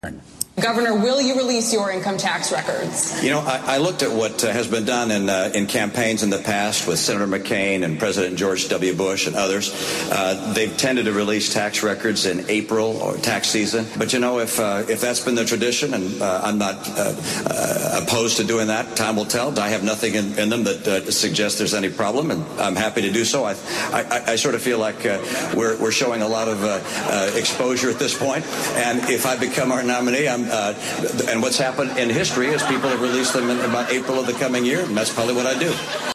Governor, will you release your income tax records? You know, I looked at what has been done in campaigns in the past with Senator McCain and President George W. Bush and others. They've tended to release tax records in April or tax season. But, you know, if that's been the tradition, and I'm not opposed to doing that, time will tell. I have nothing in them that suggests there's any problem, and I'm happy to do so. I sort of feel like we're showing a lot of exposure at this point. And if I become our nominee, and what's happened in history is people have released them in about April of the coming year, and that's probably what I do.